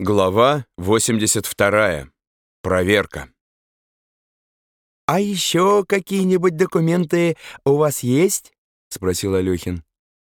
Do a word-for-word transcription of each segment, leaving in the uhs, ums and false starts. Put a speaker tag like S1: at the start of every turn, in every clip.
S1: Глава восемьдесят вторая. Проверка.
S2: «А еще какие-нибудь документы у вас есть?» — спросил Алёхин.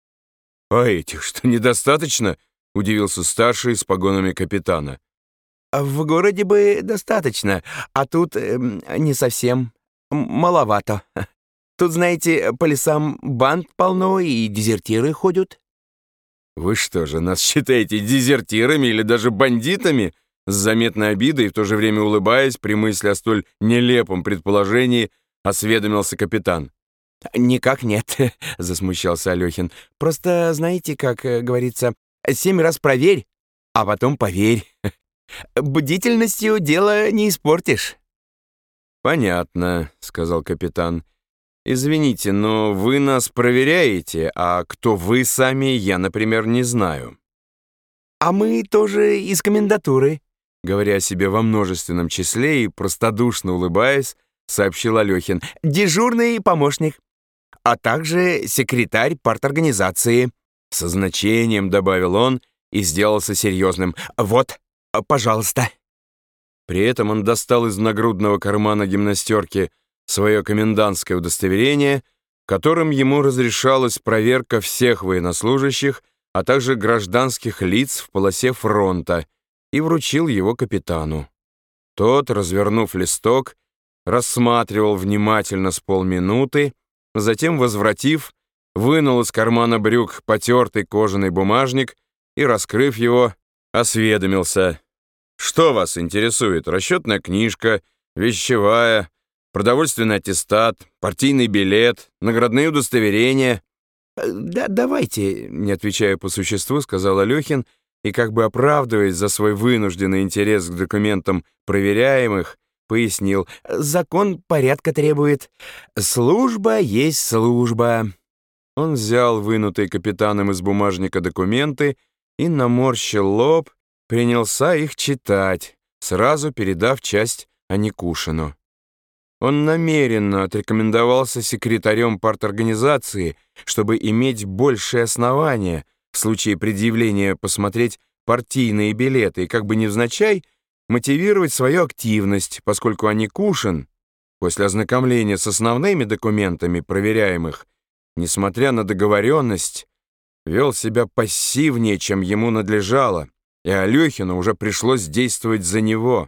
S1: «А этих что, недостаточно?» — удивился старший с погонами капитана.
S2: «В городе бы достаточно, а тут эм, не совсем. М- Маловато. Тут, знаете, по лесам банд полно и дезертиры ходят».
S1: «Вы что же, нас считаете дезертирами или даже бандитами?» С заметной обидой и в то же время улыбаясь при мысли о столь нелепом предположении, осведомился капитан.
S2: «Никак нет», — засмущался Алёхин. «Просто, знаете, как э, говорится, семь раз проверь, а потом поверь. Бдительностью дело не испортишь».
S1: «Понятно», — сказал капитан. «Извините, но вы нас проверяете, а кто вы сами, я, например, не знаю».
S2: «А мы тоже из комендатуры»,
S1: — говоря о себе во множественном числе и простодушно улыбаясь, сообщил Алёхин.
S2: «дежурный помощник, а также секретарь парторганизации».
S1: Со значением добавил он и сделался серьезным.
S2: «Вот, пожалуйста».
S1: При этом он достал из нагрудного кармана гимнастерки свое комендантское удостоверение, которым ему разрешалась проверка всех военнослужащих, а также гражданских лиц в полосе фронта, и вручил его капитану. Тот, развернув листок, рассматривал внимательно с полминуты, затем, возвратив, вынул из кармана брюк потертый кожаный бумажник и, раскрыв его, осведомился. «Что вас интересует? Расчетная книжка, вещевая, продовольственный аттестат, партийный билет, наградные удостоверения?»
S2: «Да, давайте»,
S1: — не отвечая по существу, сказал Алёхин, и, как бы оправдываясь за свой вынужденный интерес к документам проверяемых, пояснил.
S2: «Закон порядка требует. Служба есть служба».
S1: Он взял вынутые капитаном из бумажника документы и, наморщил лоб, принялся их читать, сразу передав часть Аникушину. Он намеренно отрекомендовался секретарем парторганизации, чтобы иметь большее основание в случае предъявления посмотреть партийные билеты и как бы невзначай мотивировать свою активность, поскольку Аникушин, после ознакомления с основными документами проверяемых, несмотря на договоренность, вел себя пассивнее, чем ему надлежало, и Алёхину уже пришлось действовать за него.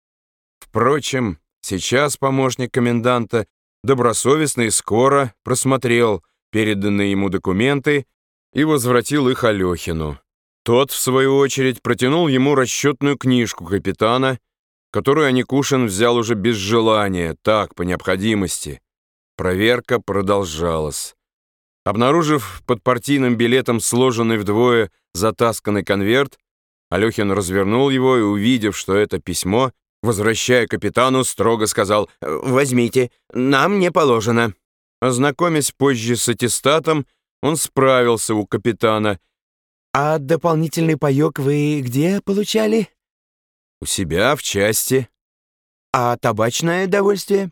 S1: Впрочем, сейчас помощник коменданта добросовестно и скоро просмотрел переданные ему документы и возвратил их Алёхину. Тот, в свою очередь, протянул ему расчетную книжку капитана, которую Аникушин взял уже без желания, так, по необходимости. Проверка продолжалась. Обнаружив под партийным билетом сложенный вдвое затасканный конверт, Алёхин развернул его и, увидев, что это письмо, возвращая капитану, строго сказал:
S2: «Возьмите, нам не положено».
S1: Ознакомясь позже с аттестатом, он справился у капитана.
S2: «А дополнительный паёк вы где получали?»
S1: «У себя, в части».
S2: «А табачное довольствие?»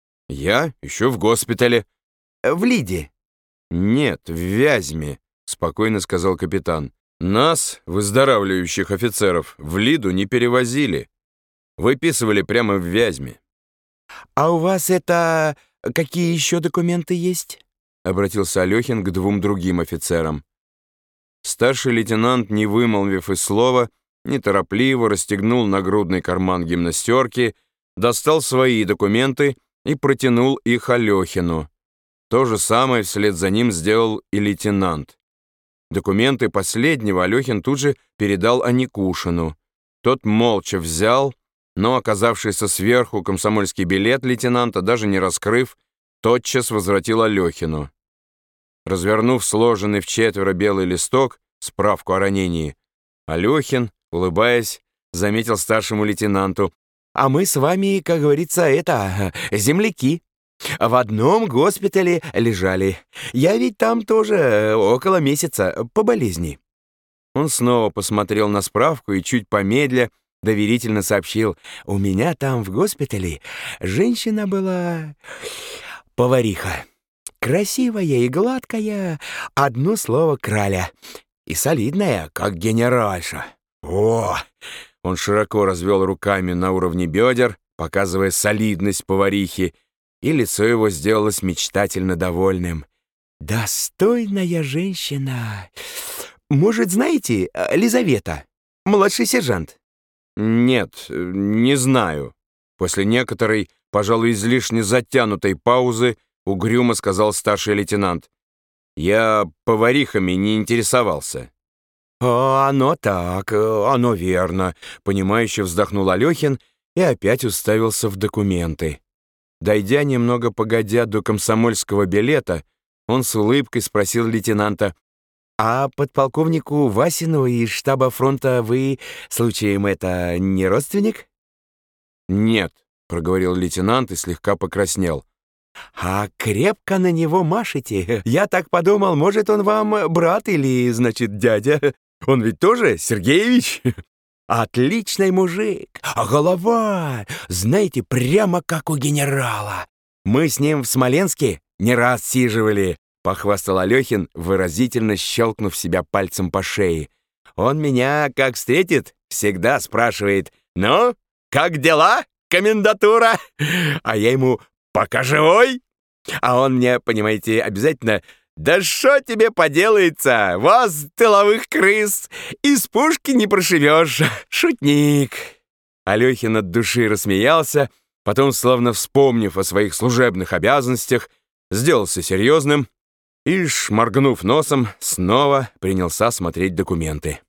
S1: «Я еще в госпитале».
S2: «В Лиде?»
S1: «Нет, в Вязьме», — спокойно сказал капитан. «Нас, выздоравливающих офицеров, в Лиду не перевозили. Выписывали прямо в Вязьме».
S2: «А у вас это... какие еще документы есть?» — обратился Алёхин к двум другим офицерам.
S1: Старший лейтенант, не вымолвив и слова, неторопливо расстегнул нагрудный карман гимнастерки, достал свои документы и протянул их Алёхину. То же самое вслед за ним сделал и лейтенант. Документы последнего Алёхин тут же передал Аникушину. Тот молча взял, но оказавшийся сверху комсомольский билет лейтенанта, даже не раскрыв, тотчас возвратил Алёхину. Развернув сложенный в четверо белый листок, справку о ранении, Алёхин, улыбаясь, заметил старшему лейтенанту:
S2: «А мы с вами, как говорится, это... земляки. В одном госпитале лежали. Я ведь там тоже около месяца по болезни».
S1: Он снова посмотрел на справку и, чуть помедля, доверительно сообщил:
S2: «У меня там в госпитале женщина была... повариха. Красивая и гладкая, одно слово краля. И солидная, как генеральша. О!»
S1: Он широко развел руками на уровне бедер, показывая солидность поварихи, и лицо его сделалось мечтательно довольным.
S2: «Достойная женщина. Может, знаете, Лизавета, младший сержант?»
S1: «Нет, не знаю». После некоторой, пожалуй, излишне затянутой паузы угрюмо сказал старший лейтенант. «Я поварихами не интересовался».
S2: «А оно так, оно верно», — понимающе вздохнул Алёхин и опять уставился в документы.
S1: Дойдя немного погодя до комсомольского билета, он с улыбкой спросил лейтенанта:
S2: «А подполковнику Васину из штаба фронта вы, случаем, это не родственник?»
S1: «Нет», — проговорил лейтенант и слегка покраснел.
S2: «А крепко на него машете. Я так подумал, может, он вам брат или, значит, дядя. Он ведь тоже Сергеевич? Отличный мужик. А голова, знаете, прямо как у генерала. Мы с ним в Смоленске не раз сиживали», — похвастал Алёхин, выразительно щелкнув себя пальцем по шее. «Он меня, как встретит, всегда спрашивает: «Ну, как дела, комендатура?» А я ему: «Пока живой?» А он мне, понимаете, обязательно: «Да что тебе поделается, вас, тыловых крыс, из пушки не прошибешь, шутник».
S1: Алёхин от души рассмеялся, потом, словно вспомнив о своих служебных обязанностях, сделался серьезным и, шморгнув носом, снова принялся смотреть документы.